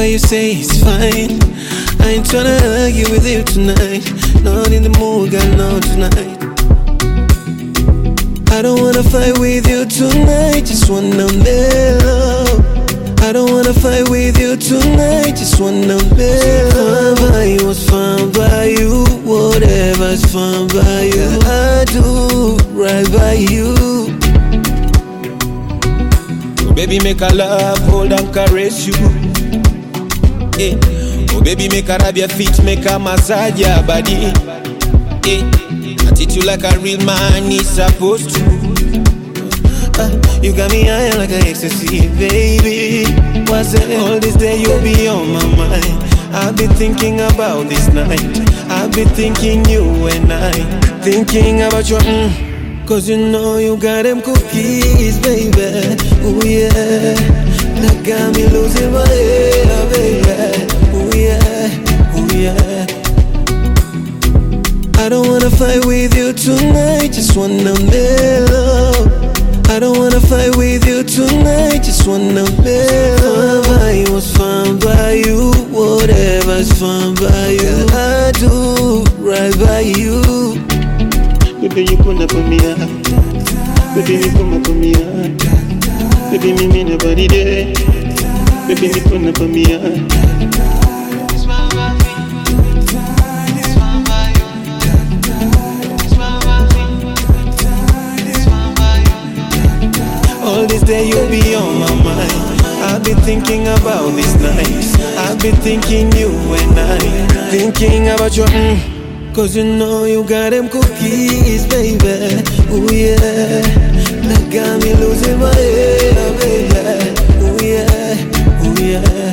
you say it's fine. I ain't tryna argue with you tonight. Not in the mood, got no tonight. I don't wanna fight with you tonight, just wanna mellow. I don't wanna fight with you tonight, just wanna mellow. Fine by you, what's fine by you? Whatever's fine by you, I do right by you. Oh baby, make a love, hold and caress you. Yeah. Oh baby, make her rub your feet, make her massage your body. Yeah. I treat you like a real man is supposed to. You got me high like an ecstasy, baby. What's it? All this day you'll be on my mind. I've been thinking about this night. I've been thinking you and I. Thinking about your cause you know you got them cookies, baby. Ooh yeah. That got me losing my head, baby. Ooh yeah, ooh yeah. I don't wanna fight with you tonight, just wanna mellow. I don't wanna fight with you tonight, just wanna mellow. Fine by you, what's fine by you? Whatever's fine by you, I do right by you. Baby, you put up on me, baby, you put up on me, baby, me mean nobody there. Baby, you put up on me, all this day you'll be on my mind. I've been thinking about this night. I've been thinking you and I. Thinking about your cause you know you got them cookies, baby. Ooh yeah. That got me losing my head, baby. Ooh yeah, ooh yeah.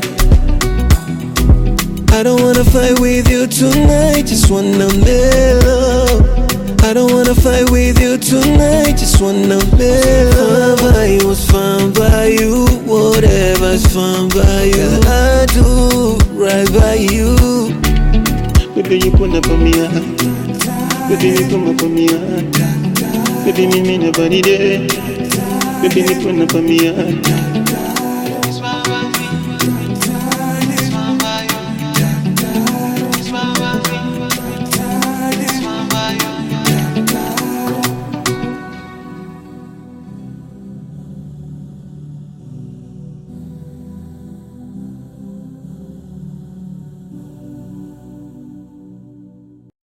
I don't wanna fight with you tonight, just wanna mellow. I don't wanna fight with you tonight, just wanna mellow. Fine by you, what's fine by you? Whatever's fine by you, I do right by you. baby, you put up on me, baby, you come up on me, baby, me mean nobody there. Baby, you put up on me,